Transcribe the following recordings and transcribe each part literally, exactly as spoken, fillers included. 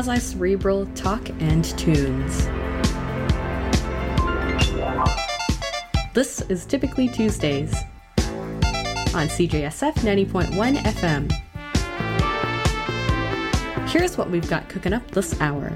quasi-cerebral talk and tunes. This is Typically Tuesdays on C J S F ninety point one F M. Here's what we've got cooking up this hour.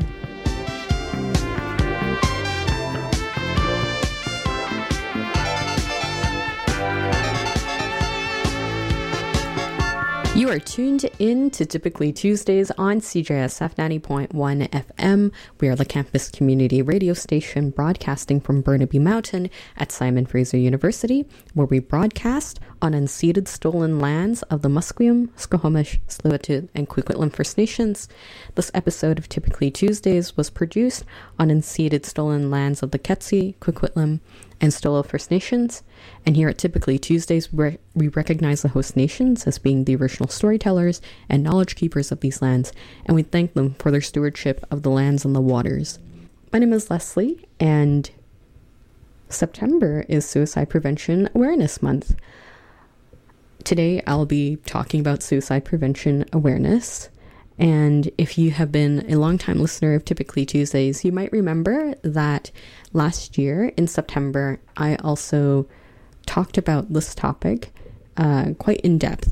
You are tuned in to Typically Tuesdays on C J S F ninety point one F M. We are the campus community radio station broadcasting from Burnaby Mountain at Simon Fraser University, where we broadcast on unceded stolen lands of the Musqueam, Squamish, Tsleil-Waututh, and Coquitlam First Nations. This episode of Typically Tuesdays was produced on unceded stolen lands of the Quetzee, Coquitlam, and Stolo First Nations. And here at Typically Tuesdays, we recognize the host nations as being the original storytellers and knowledge keepers of these lands, and we thank them for their stewardship of the lands and the waters. My name is Leslie, and September is Suicide Prevention Awareness Month. Today, I'll be talking about suicide prevention awareness. And if you have been a longtime listener of Typically Tuesdays, you might remember that last year in September, I also talked about this topic uh, quite in depth.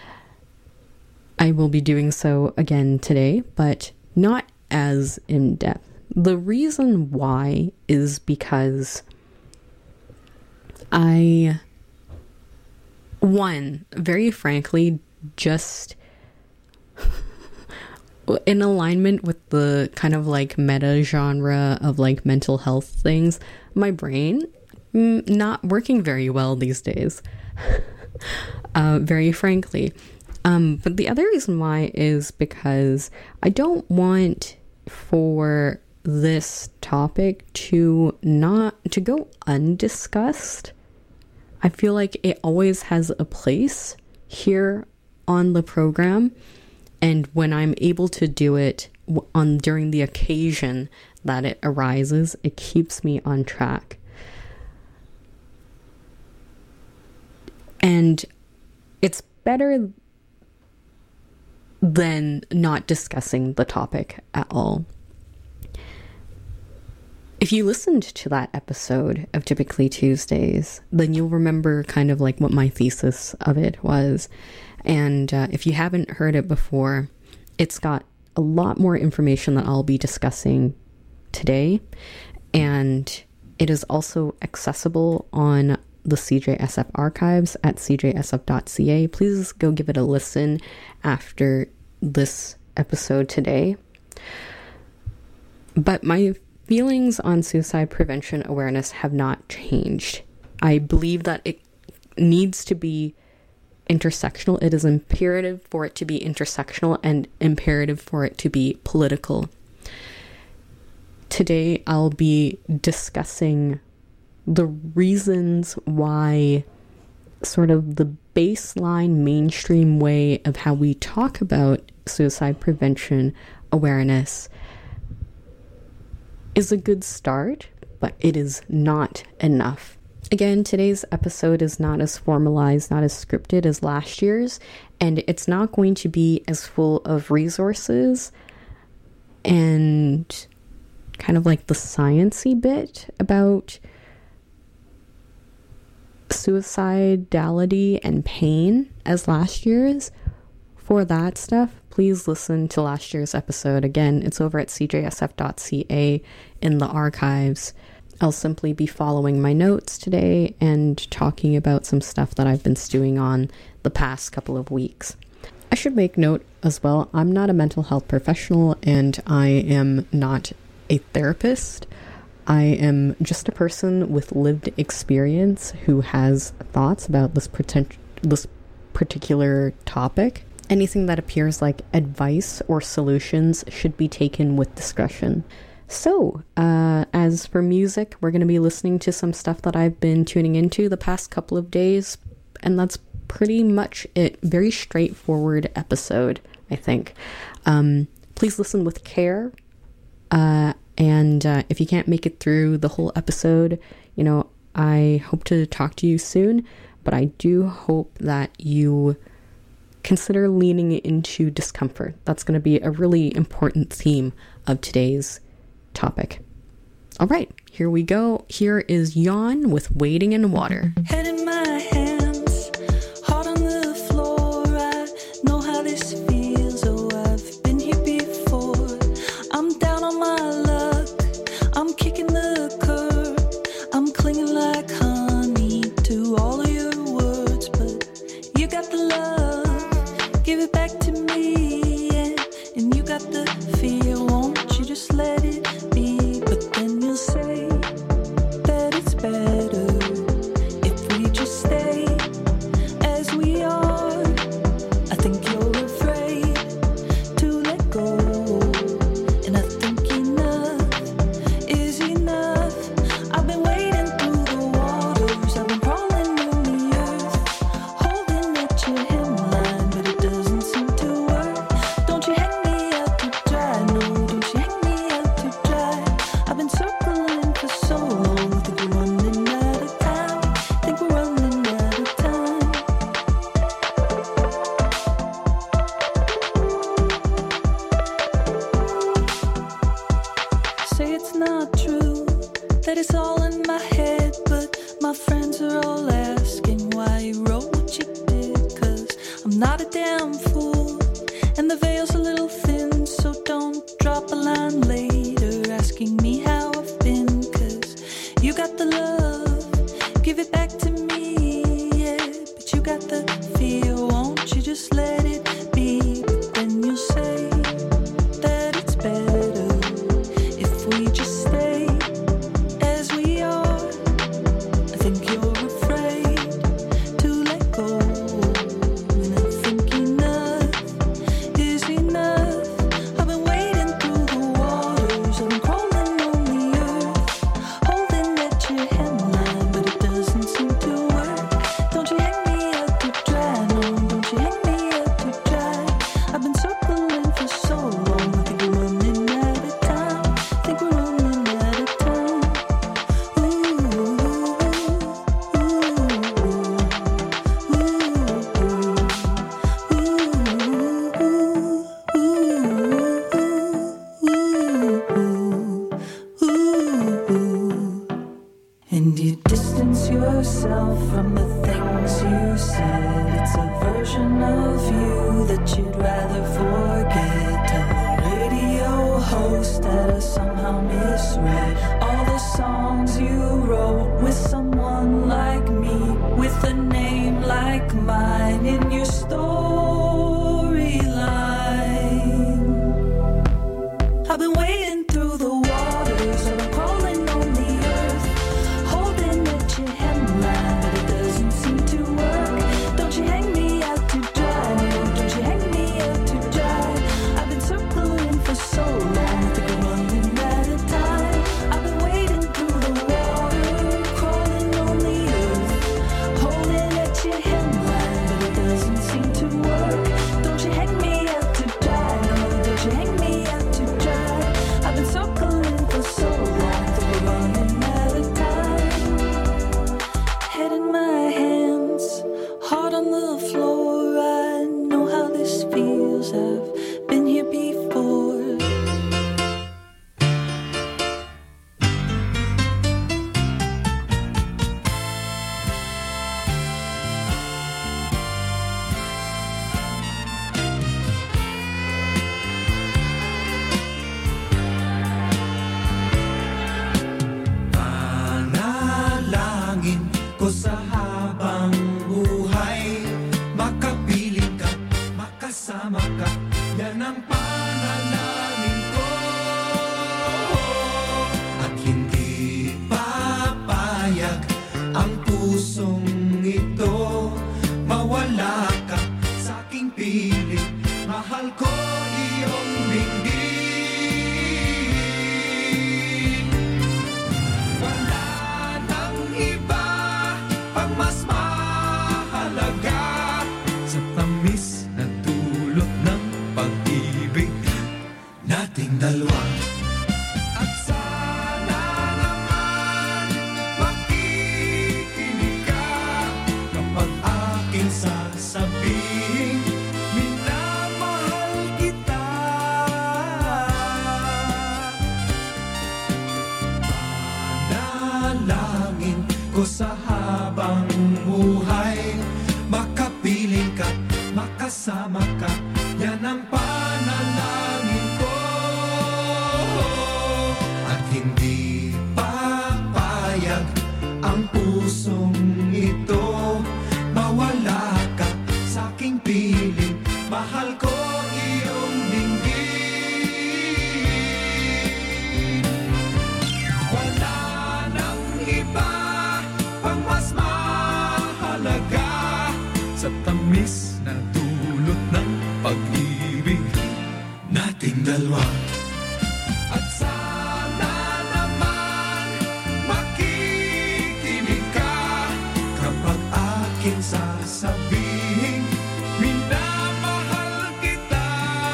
I will be doing so again today, but not as in depth. The reason why is because I, one, very frankly, just in alignment with the kind of like meta genre of like mental health things, my brain mm, not working very well these days, uh, very frankly. Um, but the other reason why is because I don't want for this topic to not to go undiscussed. I feel like it always has a place here on the program. And when I'm able to do it on during the occasion that it arises, it keeps me on track. And it's better than not discussing the topic at all. If you listened to that episode of Typically Tuesdays, then you'll remember kind of like what my thesis of it was. And uh, if you haven't heard it before, it's got a lot more information that I'll be discussing today. And it is also accessible on the C J S F archives at c j s f dot c a. Please go give it a listen after this episode today. But my feelings on suicide prevention awareness have not changed. I believe that it needs to be intersectional. It is imperative for it to be intersectional and imperative for it to be political. Today, I'll be discussing the reasons why sort of the baseline mainstream way of how we talk about suicide prevention awareness is a good start, but it is not enough. Again, today's episode is not as formalized, not as scripted as last year's, and it's not going to be as full of resources and kind of like the sciencey bit about suicidality and pain as last year's. For that stuff, please listen to last year's episode. Again, it's over at c j s f dot c a in the archives. I'll simply be following my notes today and talking about some stuff that I've been stewing on the past couple of weeks. I should make note as well, I'm not a mental health professional and I am not a therapist. I am just a person with lived experience who has thoughts about this, potent- this particular topic. Anything that appears like advice or solutions should be taken with discretion. So, uh, as for music, we're going to be listening to some stuff that I've been tuning into the past couple of days, and that's pretty much it. Very straightforward episode, I think. Um, please listen with care, uh, and uh, if you can't make it through the whole episode, you know, I hope to talk to you soon, but I do hope that you consider leaning into discomfort. That's going to be a really important theme of today's topic. All right, here we go. Here is Yawn with Wading in Water. Head in my hands, heart on the floor. I know how this feels. Oh, I've been here before. I'm down on my luck. I'm kicking the curb. I'm clinging like honey to all of your words. But you got the love, give it back to me. And, and you got the fear, won't you just let it be? But then you'll say that it's better if we just stay as we are. I think you're afraid to let go, and I think enough is enough. I've been wading through the waters, I've been crawling on the earth, holding at your hemline, but it doesn't seem to work. Don't you hang me out to dry, no, don't you hang me out to dry. I've been circling for so long, think we're running out of time, think we're running out of time. Say it's not true, that it's all in my head, but my friends are all asking why you wrote what you did. Cause I'm not a damn fool, and the veil's a little thin, so don't drop a line later asking me how I've been. Cause you got the love, give it back to me, yeah. But you got the fear, won't you just let it be? But then you'll say that it's better if we just stay as we are. I think you're afraid to let go, and I think enough is enough. I've been wading through the waters, I've been crawling on the earth, holding at your hemline, but it doesn't seem to work. Don't you hang me out to dry, no, don't you hang me out to dry. I've been circling for so long, I think we're running out of time, think we're running out of time. Ooh, ooh, and you distance yourself from the things you said. It's a version of you that you'd rather forget. Tell the radio host that I somehow misread all the songs you wrote with someone like me, with a name like mine in your storyline. I've been wading through the waters, I've been crawling on the earth, holding at your hemline, but it doesn't seem to work. Don't you hang me out to dry, no, don't you hang me out to dry. I've been circling for so long, I think I'm running out of time. I've been wading through the water, crawling on the earth, holding at your hemline, but it doesn't seem to work. Don't you hang me out to dry, no, don't you hang me out to dry. I've been circling for so long, I think we're running out of time. Head in my hands, heart on the floor. I know how this feels, I've been here before. Panalangin ko sa habang buhay, makapiling ka, makasama ka, yan ang panalangin ko. At hindi papayag ang pusong ito, mawala ka sa aking piling, mahal ko iyong dinggin. Wala nang iba pang Panalangin ko sa habang buhay, makapiling ka, makasama ka, yan ang panalangin ko. At hindi papayag ang pusong ito, mawala ka sa aking piling, mahal ko iyong dinggin. Wala nang iba pang mas mahalaga sa tamis na dulot ng pag-ibig nating dalawa. At sana naman makikinig ka kapag aking sasabihin, minamahal kita.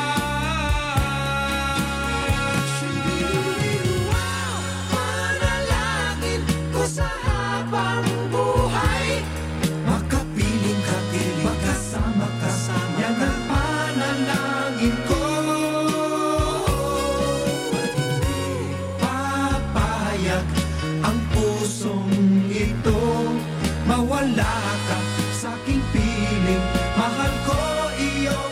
Panalangin ko sa habang buhay, makapiling ka, makasama ka, yan ang panalangin ko. At hindi papayag ang pusong ito, mawala ka sa aking piling, mahal ko iyong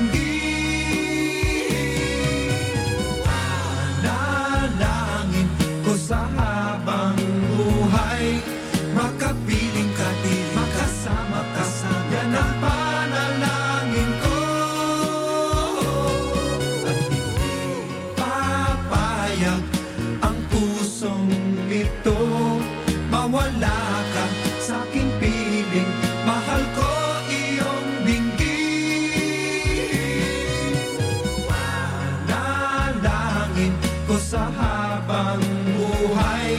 dinggin. Panalangin ko sa habang buhay, makapiling ka, makasama ka, yan ang panalangin ko. At hindi papayag ang pusong ito, mawala ka sa aking piling, mahal ko iyong dinggin. Panalangin ko sa habang buhay,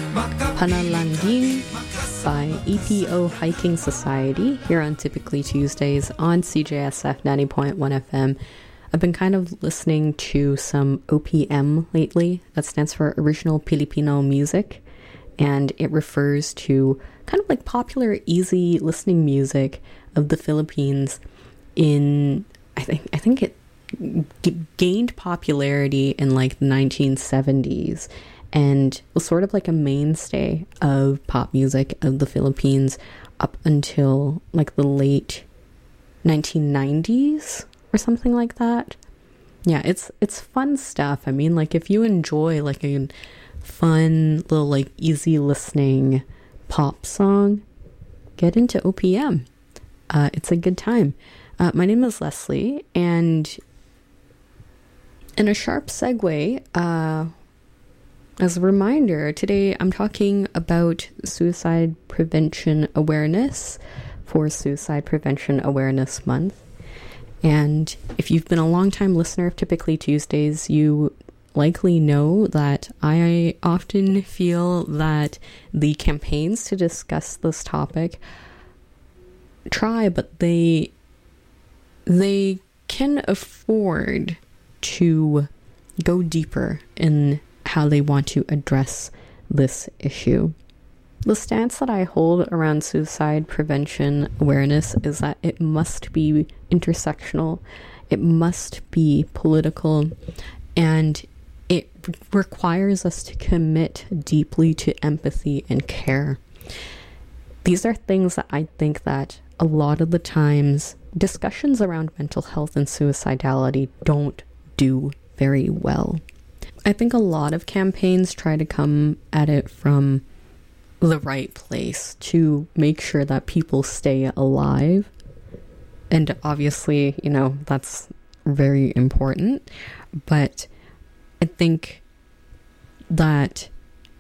Panalangin by E P O Hiking Society here on Typically Tuesdays on C J S F ninety point one F M. I've been kind of listening to some O P M lately. That stands for Original Filipino Music, and it refers to kind of like popular, easy listening music of the Philippines in, I think, I think it g- gained popularity in like the nineteen seventies and was sort of like a mainstay of pop music of the Philippines up until like the late nineteen nineties or something like that. Yeah, it's it's fun stuff. I mean, like if you enjoy like a fun little like easy listening pop song, get into O P M. Uh, it's a good time. Uh, my name is Leslie, and in a sharp segue, uh, as a reminder, today I'm talking about suicide prevention awareness for Suicide Prevention Awareness Month. And if you've been a long-time listener of Typically Tuesdays, you likely know that I often feel that the campaigns to discuss this topic try, but they they can afford to go deeper in how they want to address this issue. The stance that I hold around suicide prevention awareness is that it must be intersectional, it must be political, and it requires us to commit deeply to empathy and care. These are things that I think that a lot of the times discussions around mental health and suicidality don't do very well. I think a lot of campaigns try to come at it from the right place to make sure that people stay alive. And obviously, you know, that's very important. But I think that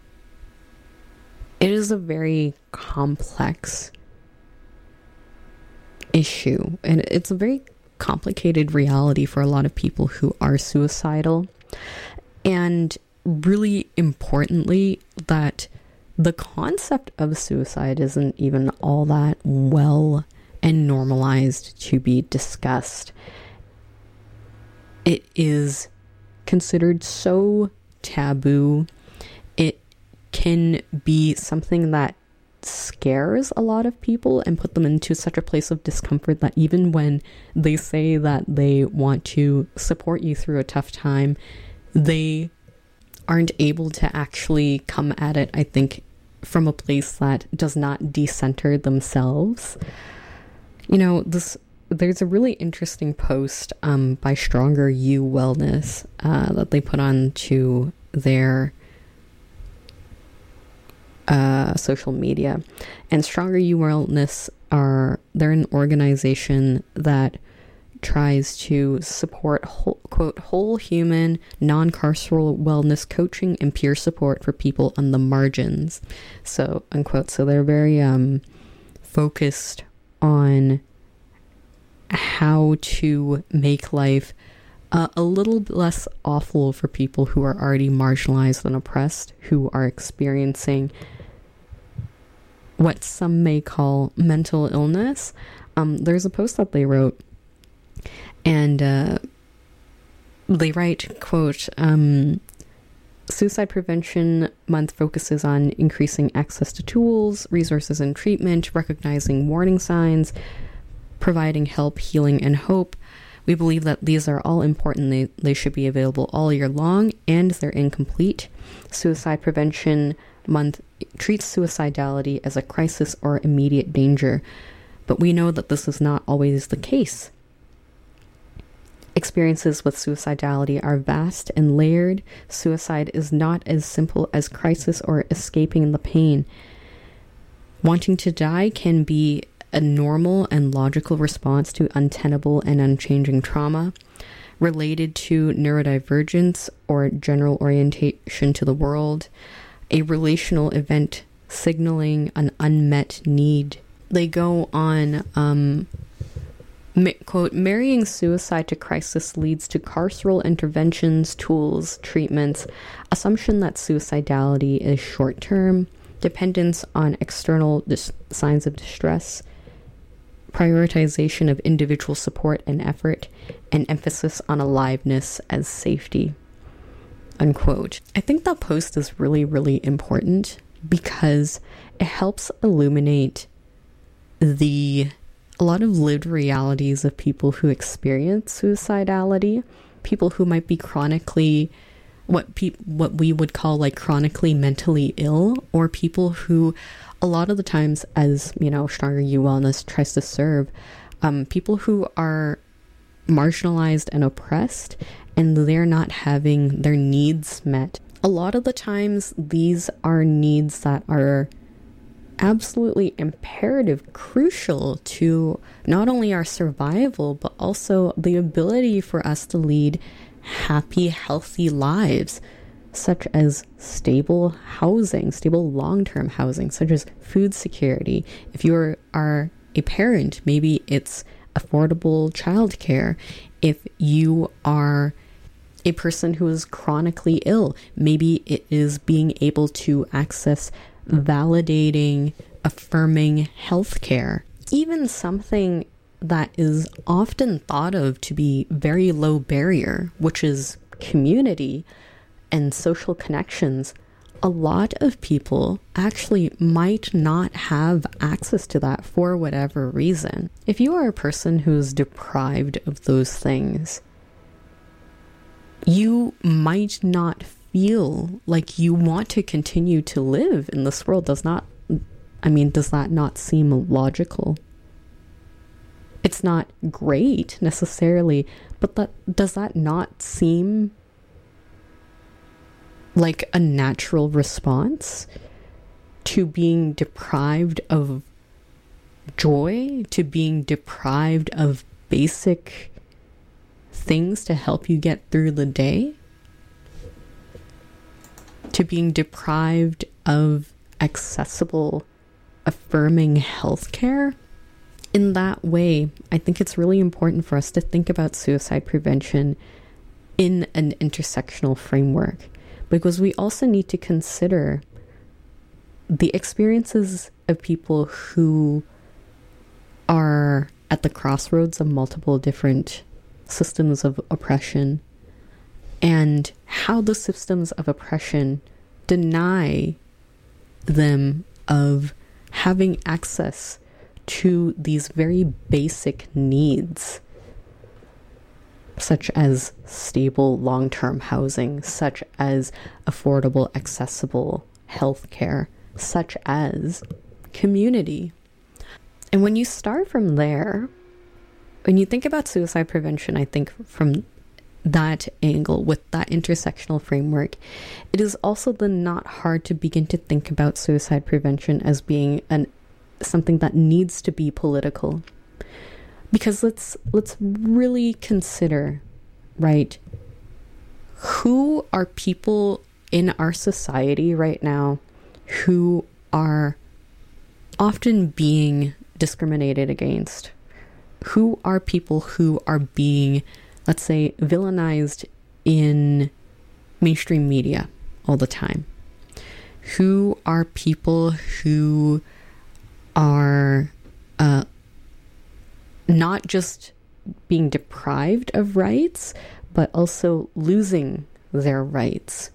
it is a very complex issue. And it's a very complicated reality for a lot of people who are suicidal. And really importantly, that the concept of suicide isn't even all that well and normalized to be discussed. It is considered so taboo. It can be something that scares a lot of people and put them into such a place of discomfort that even when they say that they want to support you through a tough time, they aren't able to actually come at it, I think, from a place that does not decenter themselves. You know, this there's a really interesting post um, by Stronger You Wellness uh, that they put on to their uh, social media. And Stronger You Wellness are, they're an organization that tries to support, whole, quote, whole human, non-carceral wellness coaching and peer support for people on the margins. So, unquote. So they're very um, focused on how to make life uh, a little less awful for people who are already marginalized and oppressed, who are experiencing what some may call mental illness. Um, there's a post that they wrote, and uh, they write, quote, um, Suicide Prevention Month focuses on increasing access to tools, resources, and treatment, recognizing warning signs, providing help, healing, and hope. We believe that these are all important. They, they should be available all year long, and they're incomplete. Suicide Prevention Month treats suicidality as a crisis or immediate danger, but we know that this is not always the case. Experiences with suicidality are vast and layered. Suicide is not as simple as crisis or escaping the pain. Wanting to die can be a normal and logical response to untenable and unchanging trauma related to neurodivergence or general orientation to the world, a relational event signaling an unmet need. They go on, um, quote, marrying suicide to crisis leads to carceral interventions, tools, treatments, assumption that suicidality is short-term, dependence on external dis- signs of distress, prioritization of individual support and effort, and emphasis on aliveness as safety, unquote. I think that post is really, really important because it helps illuminate the a lot of lived realities of people who experience suicidality, people who might be chronically what pe- what we would call like chronically mentally ill, or people who a lot of the times, as you know, Stronger You Wellness tries to serve, um, people who are marginalized and oppressed, and they're not having their needs met. A lot of the times, these are needs that are absolutely imperative, crucial to not only our survival, but also the ability for us to lead happy, healthy lives, such as stable housing, stable long-term housing, such as food security. If you are, are a parent, maybe it's affordable childcare. If you are a person who is chronically ill, maybe it is being able to access validating, affirming healthcare. Even something that is often thought of to be very low barrier, which is community and social connections. A lot of people actually might not have access to that for whatever reason. If you are a person who's deprived of those things, you might not feel like you want to continue to live in this world. Does not, I mean, does that not seem logical? It's not great necessarily, but that does that not seem like a natural response to being deprived of joy, to being deprived of basic things to help you get through the day, to being deprived of accessible, affirming healthcare? In that way, I think it's really important for us to think about suicide prevention in an intersectional framework, because we also need to consider the experiences of people who are at the crossroads of multiple different systems of oppression, and how the systems of oppression deny them of having access to these very basic needs, such as stable long-term housing, such as affordable, accessible healthcare, such as community. And when you start from there, when you think about suicide prevention, I think from that angle, with that intersectional framework, it is also then not hard to begin to think about suicide prevention as being an something that needs to be political. Because let's let's really consider, right, who are people in our society right now who are often being discriminated against? Who are people who are being, let's say, villainized in mainstream media all the time? Who are people who are uh, not just being deprived of rights, but also losing their rights?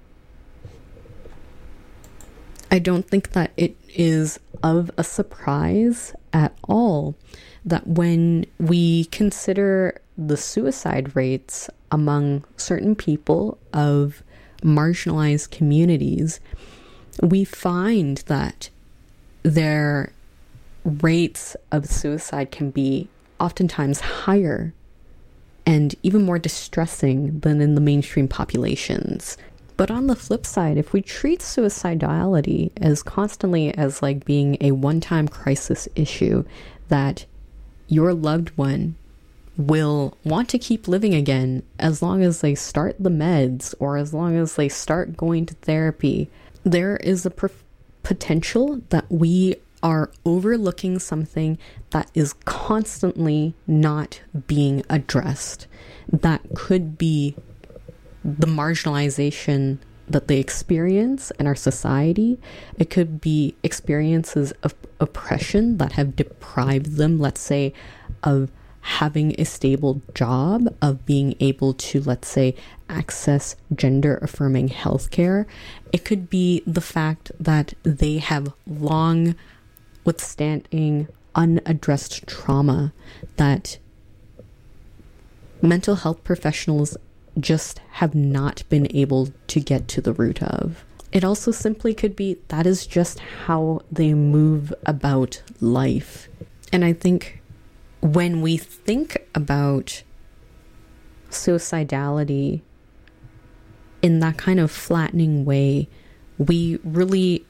I don't think that it is of a surprise at all that when we consider the suicide rates among certain people of marginalized communities, we find that their rates of suicide can be oftentimes higher and even more distressing than in the mainstream populations. But on the flip side, if we treat suicidality as constantly as like being a one-time crisis issue that your loved one will want to keep living again as long as they start the meds or as long as they start going to therapy, there is a pr- potential that we are overlooking something that is constantly not being addressed. That could be the marginalization that they experience in our society. It could be experiences of oppression that have deprived them, let's say, of having a stable job, of being able to, let's say, access gender affirming healthcare. It could be the fact that they have long withstanding unaddressed trauma that mental health professionals just have not been able to get to the root of. It also simply could be that is just how they move about life. And I think when we think about suicidality in that kind of flattening way, we really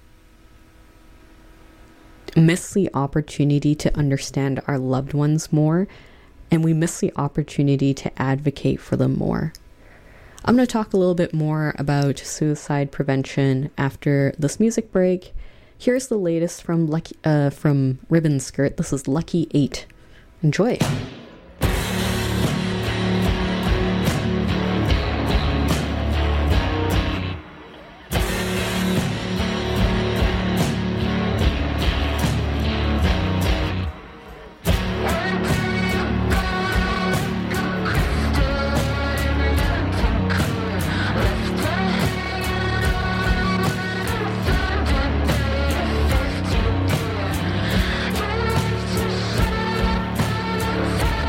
miss the opportunity to understand our loved ones more, and we miss the opportunity to advocate for them more. I'm going to talk a little bit more about suicide prevention after this music break. Here's the latest from Lucky, uh, from Ribbon Skirt. This is Lucky eight. Enjoy. Thank you.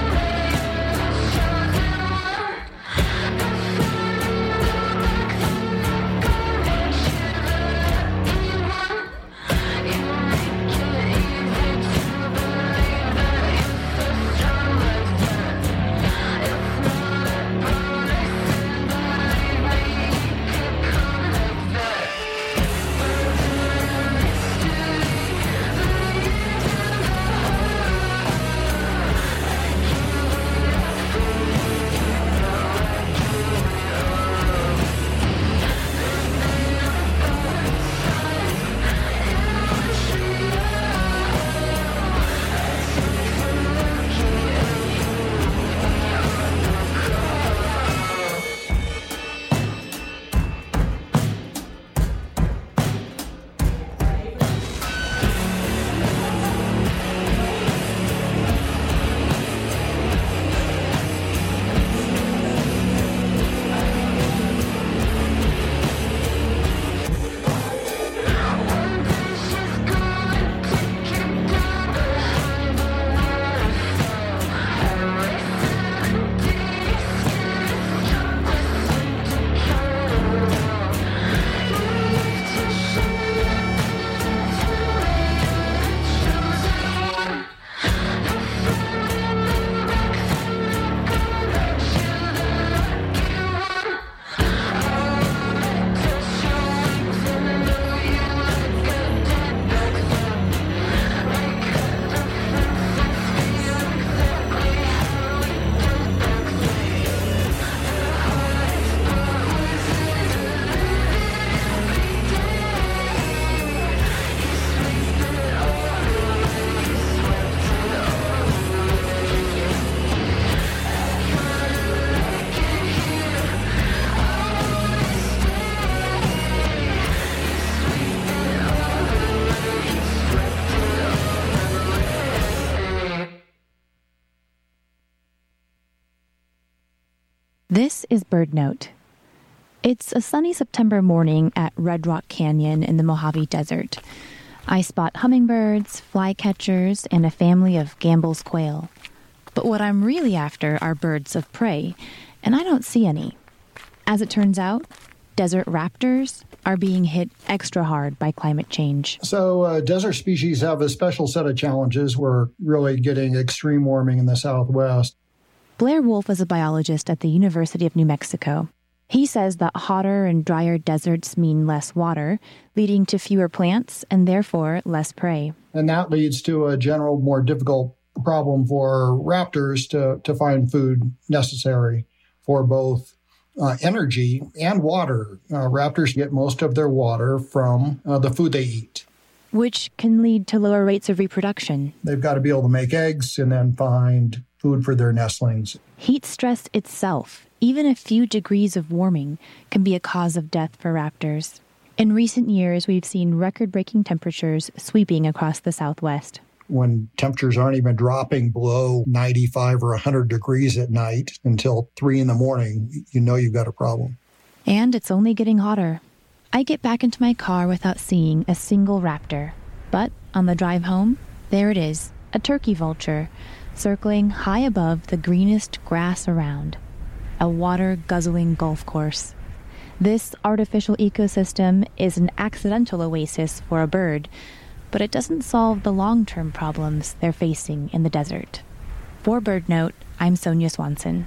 This is BirdNote. It's a sunny September morning at Red Rock Canyon in the Mojave Desert. I spot hummingbirds, flycatchers, and a family of Gambel's quail. But what I'm really after are birds of prey, and I don't see any. As it turns out, desert raptors are being hit extra hard by climate change. So uh, desert species have a special set of challenges. We're really getting extreme warming in the Southwest. Blair Wolf is a biologist at the University of New Mexico. He says that hotter and drier deserts mean less water, leading to fewer plants and therefore less prey. And that leads to a general more difficult problem for raptors to, to find food necessary for both uh, energy and water. Uh, raptors get most of their water from uh, the food they eat. Which can lead to lower rates of reproduction. They've got to be able to make eggs and then find food for their nestlings. Heat stress itself, even a few degrees of warming, can be a cause of death for raptors. In recent years, we've seen record-breaking temperatures sweeping across the Southwest. When temperatures aren't even dropping below ninety-five or one hundred degrees at night until three in the morning, you know you've got a problem. And it's only getting hotter. I get back into my car without seeing a single raptor. But on the drive home, there it is, a turkey vulture, circling high above the greenest grass around. A water-guzzling golf course. This artificial ecosystem is an accidental oasis for a bird, but it doesn't solve the long-term problems they're facing in the desert. For BirdNote, I'm Sonia Swanson.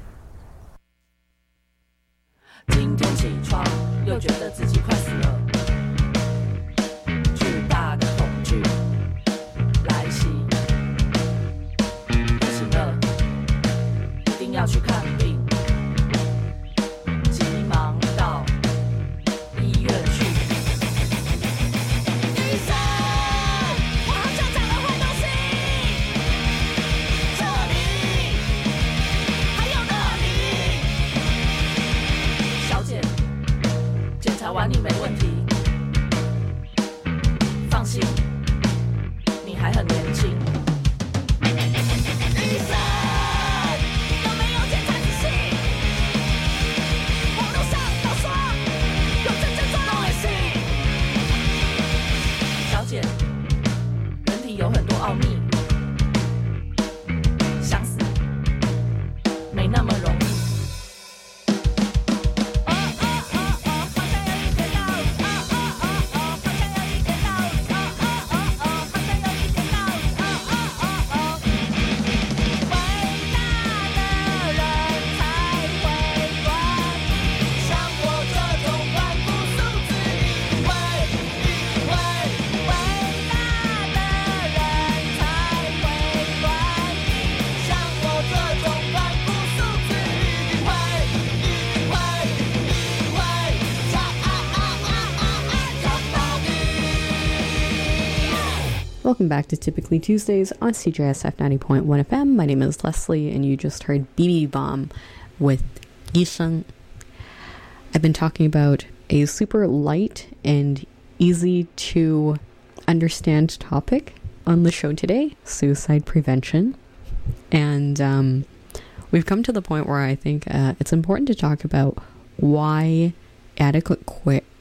今天起床又觉得自己快死了，巨大的恐惧来袭，不行了，一定要去看病，急忙到医院去。医生，我好像长了坏东西，这里还有那里。小姐，检查完你没问题，放心，你还很年轻。医生，有没有检查仔细？网络上都说有真正做弄也行。小姐，人体有很多奥秘，想死没那么容易。 Welcome back to Typically Tuesdays on C J S F ninety point one F M. My name is Leslie, and you just heard B B Bomb with Yisheng. I've been talking about a super light and easy to understand topic on the show today, suicide prevention. And um, we've come to the point where I think uh, it's important to talk about why adequate qu-